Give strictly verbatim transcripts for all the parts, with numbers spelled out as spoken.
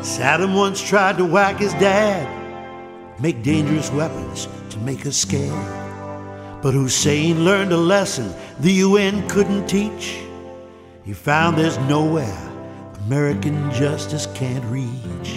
Saddam once tried to whack his dad, make dangerous weapons to make us scared. But Hussein learned a lesson the U N couldn't teach. He found there's nowhere American justice can't reach.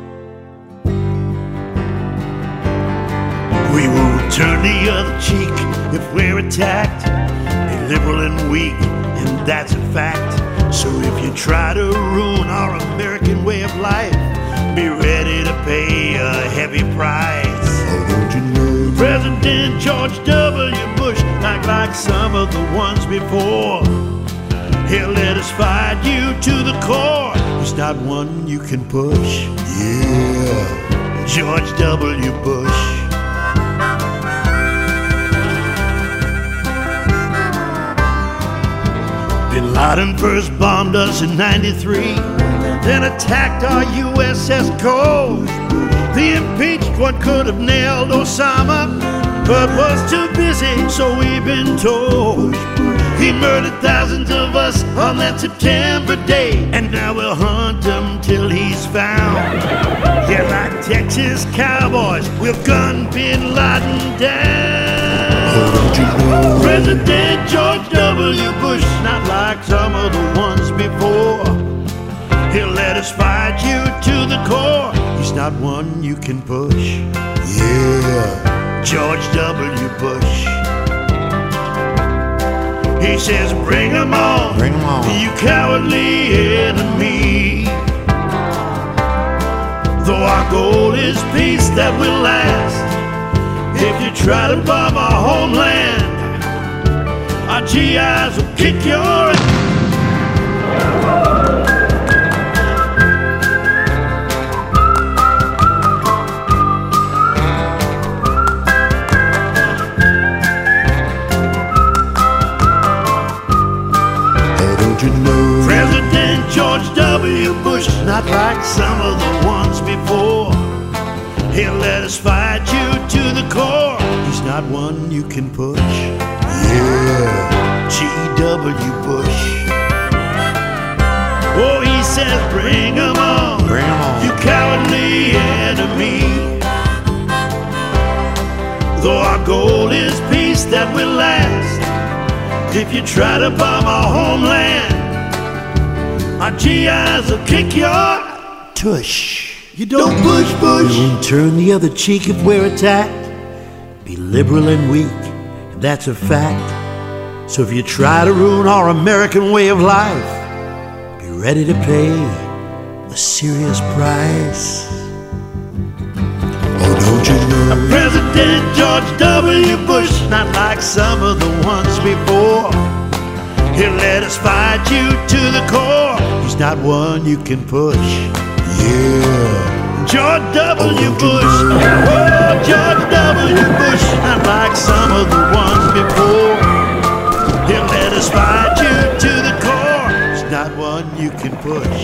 We will turn the other cheek if we're attacked, be liberal and weak, and that's a fact. So if you try to ruin our American way of life, be ready to pay a heavy price. Oh, don't you know President George W. Bush, not like some of the ones before, he'll let us fight you to the core. He's not one you can push. Yeah, George W. Bush. Bin Laden first bombed us in ninety-three, then attacked our U S S coast. The impeached one could have nailed Osama, but was too busy, so we've been told. He murdered thousands of us on that September day, and now we'll hunt him till he's found. Yeah, like Texas cowboys, we'll gun Bin Laden down. oh, don't you know President George W. Bush, not like some of the ones before, he'll let us fight you to the core. He's not one you can push. Yeah, George W. Bush. He says, bring 'em on, bring 'em on. you cowardly enemy. Though our goal is peace that will last, if you try to bomb our homeland, our G Is will kick your ass. Oh, don't you know President George W. Bush, not like some of the ones before, he'll let us fight you to the core. He's not one you can push. Yeah, G W. Bush. Oh, he says, bring 'em on, bring 'em on. you cowardly enemy. Though our goal is peace that will last, if you try to bomb our homeland, our G Is will kick your tush. You don't push, push. We won't turn the other cheek if we're attacked. Be liberal and weak, that's a fact. So if you try to ruin our American way of life, be ready to pay a serious price. Oh, don't you know President George W. Bush, not like some of the ones before, he'll let us fight you to the core. He's not one you can push. Yeah, George W. Oh, Bush, oh, George W. Bush, not like some of the ones before, he'll let us fight you to the core. He's not one you can push.